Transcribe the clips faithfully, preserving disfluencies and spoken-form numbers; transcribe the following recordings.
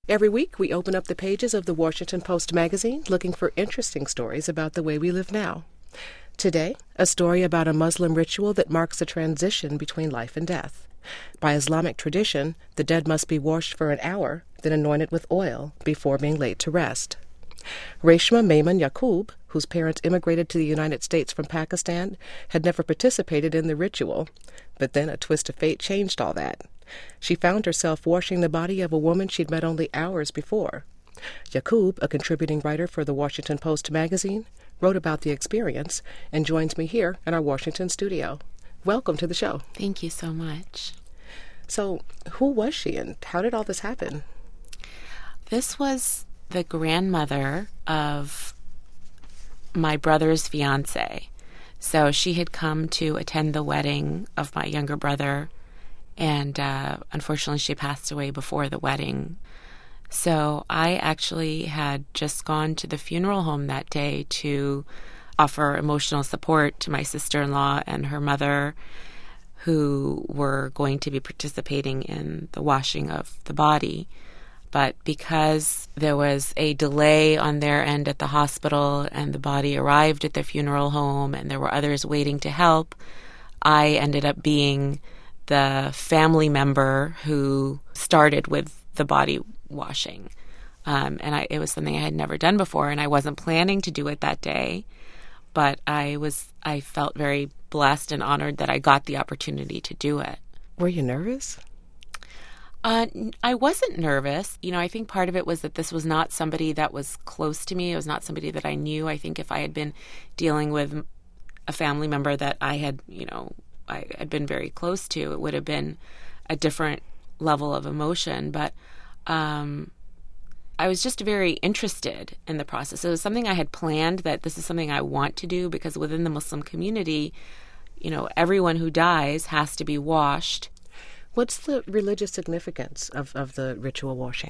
Every week, we open up the pages of the Washington Post magazine looking for interesting stories about the way we live now. Today, a story about a Muslim ritual that marks a transition between life and death. By Islamic tradition, the dead must be washed for an hour, then anointed with oil before being laid to rest. Reshma Maimun Yaqub, whose parents immigrated to the United States from Pakistan, had never participated in the ritual, but then a twist of fate changed all that. She found herself washing the body of a woman she'd met only hours before. Yaqub, a contributing writer for the Washington Post magazine, wrote about the experience and joins me here in our Washington studio. Welcome to the show. Thank you so much. So, who was she and how did all this happen? This was the grandmother of my brother's fiance. So she had come to attend the wedding of my younger brother, and uh, unfortunately she passed away before the wedding. So I actually had just gone to the funeral home that day to offer emotional support to my sister-in-law and her mother, who were going to be participating in the washing of the body. But because there was a delay on their end at the hospital and the body arrived at the funeral home and there were others waiting to help, I ended up being the family member who started with the body washing. Um, and I, it was something I had never done before, and I wasn't planning to do it that day. But I was, I felt very blessed and honored that I got the opportunity to do it. Were you nervous? Uh, I wasn't nervous. You know, I think part of it was that this was not somebody that was close to me. It was not somebody that I knew. I think if I had been dealing with a family member that I had, you know, I had been very close to, it would have been a different level of emotion. But um, I was just very interested in the process. It was something I had planned, that this is something I want to do, because within the Muslim community, you know, everyone who dies has to be washed. What's the religious significance of, of the ritual washing?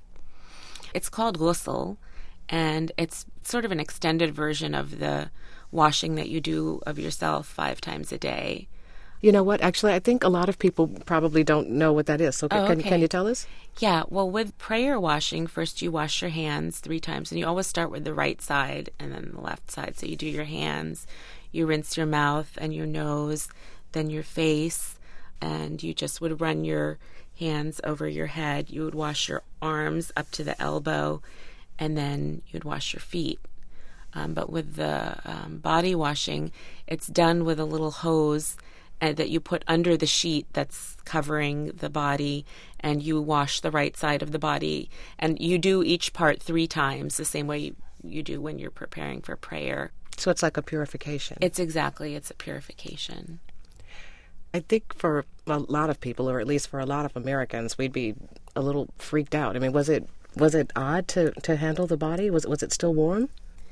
It's called ghusl, and it's sort of an extended version of the washing that you do of yourself five times a day. You know what? Actually, I think a lot of people probably don't know what that is. So Oh, can, okay. can you tell us? Yeah, well, with prayer washing, first you wash your hands three times, and you always start with the right side and then the left side. So you do your hands, you rinse your mouth and your nose, then your face, and you just would run your hands over your head. You would wash your arms up to the elbow, and then you'd wash your feet. Um, but with the um, body washing, it's done with a little hose uh, that you put under the sheet that's covering the body, and you wash the right side of the body. And you do each part three times, the same way you, you do when you're preparing for prayer. So it's like a purification. It's exactly, it's a purification. I think for a lot of people, or at least for a lot of Americans, we'd be a little freaked out. I mean, was it was it odd to, to handle the body? Was was it still warm?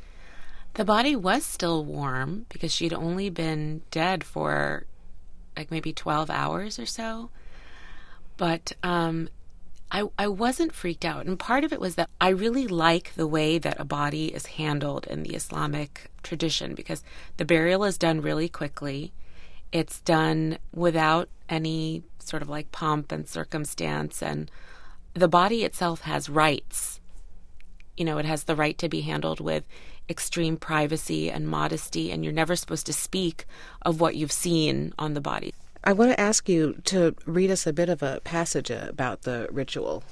The body was still warm because she'd only been dead for like maybe twelve hours or so. But um, I, I wasn't freaked out. And part of it was that I really like the way that a body is handled in the Islamic tradition, because the burial is done really quickly. It's done without any sort of like pomp and circumstance. And the body itself has rights. You know, it has the right to be handled with extreme privacy and modesty, and you're never supposed to speak of what you've seen on the body. I want to ask you to read us a bit of a passage about the ritual.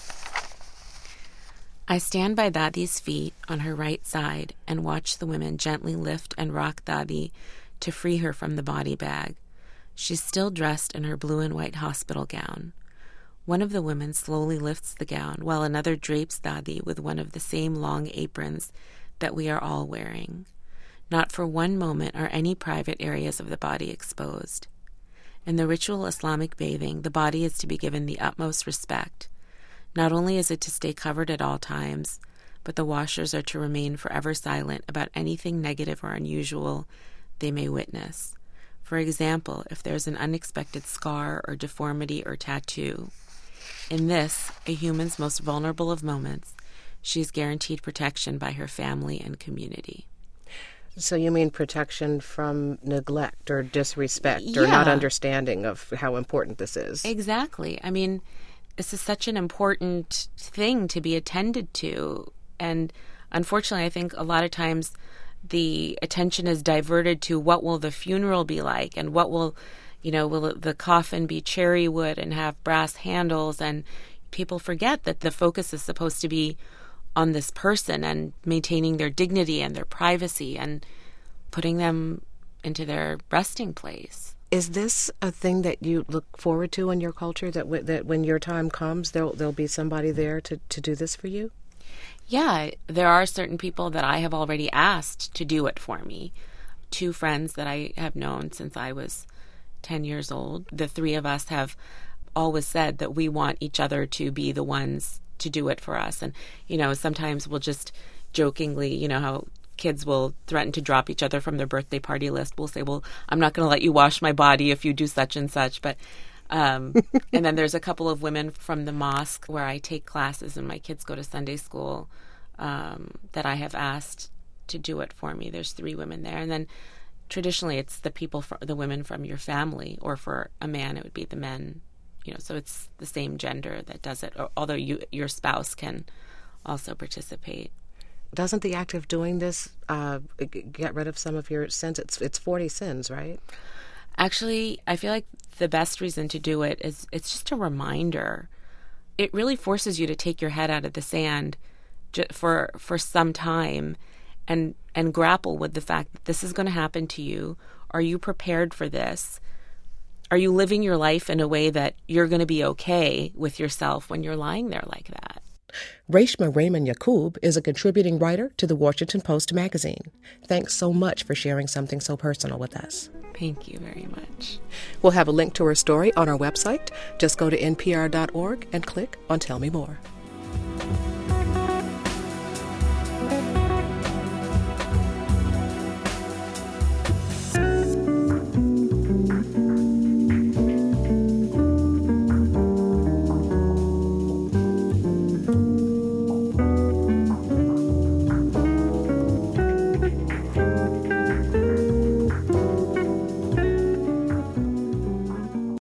I stand by Dadi's feet on her right side and watch the women gently lift and rock Dadi to free her from the body bag. She's still dressed in her blue and white hospital gown. One of the women slowly lifts the gown, while another drapes Dadi with one of the same long aprons that we are all wearing. Not for one moment are any private areas of the body exposed. In the ritual Islamic bathing, the body is to be given the utmost respect. Not only is it to stay covered at all times, but the washers are to remain forever silent about anything negative or unusual they may witness. For example, if there's an unexpected scar or deformity or tattoo. In this, a human's most vulnerable of moments, she is guaranteed protection by her family and community. So you mean protection from neglect or disrespect Yeah. or not understanding of how important this is? Exactly. I mean, this is such an important thing to be attended to. And unfortunately, I think a lot of times the attention is diverted to what will the funeral be like, and what will, you know, will the coffin be cherry wood and have brass handles? And people forget that the focus is supposed to be on this person and maintaining their dignity and their privacy and putting them into their resting place. Is this a thing that you look forward to in your culture, that w- that when your time comes, there'll, there'll be somebody there to, to do this for you? Yeah, there are certain people that I have already asked to do it for me. Two friends that I have known since I was ten years old. The three of us have always said that we want each other to be the ones to do it for us. And, you know, sometimes we'll just jokingly, you know, how kids will threaten to drop each other from their birthday party list. We'll say, well, I'm not going to let you wash my body if you do such and such. But, um, and then there's a couple of women from the mosque where I take classes and my kids go to Sunday school, um, that I have asked to do it for me. There's three women there. And then traditionally it's the people, for, the women from your family, or for a man, it would be the men. You know, so it's the same gender that does it, although you, your spouse can also participate. Doesn't the act of doing this uh, get rid of some of your sins? It's it's forty sins, right? Actually, I feel like the best reason to do it is it's just a reminder. It really forces you to take your head out of the sand for for some time and and grapple with the fact that this is going to happen to you. Are you prepared for this? Are you living your life in a way that you're going to be okay with yourself when you're lying there like that? Reshma Raymond Yacoub is a contributing writer to the Washington Post magazine. Thanks so much for sharing something so personal with us. Thank you very much. We'll have a link to her story on our website. Just go to N P R dot org and click on Tell Me More.